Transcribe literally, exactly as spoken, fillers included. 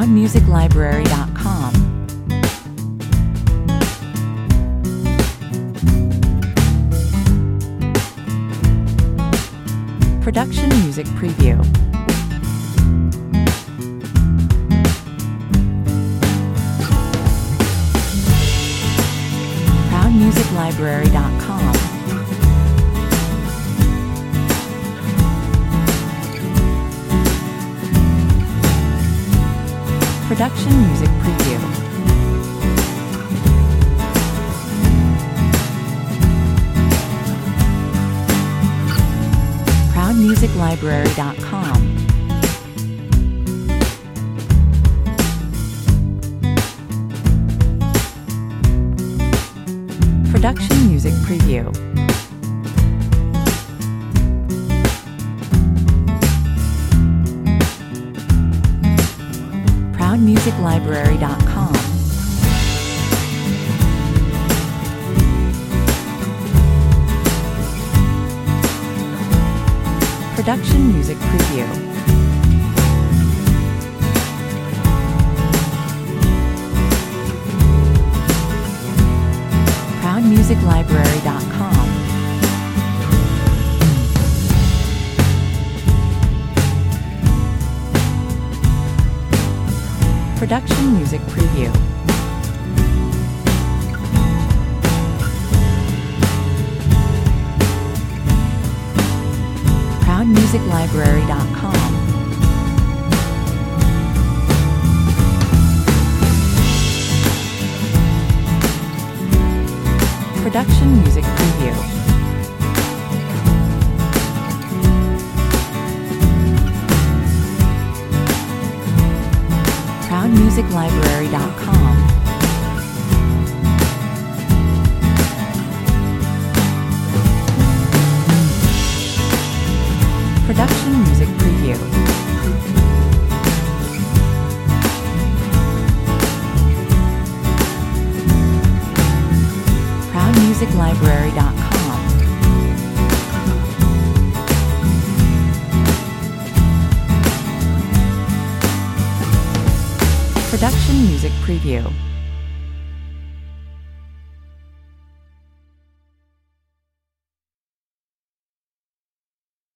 proud music library dot com. Production Music Preview. proud music library dot com. Production Music Preview. proud music library dot com. Production Music Preview. proud music library dot com. Production Music Preview. proud music library dot com. Production Music Preview. proud music library dot com. Production Music Preview. proud music library dot com. Production Music Preview. proud music library dot com. Production Music Preview.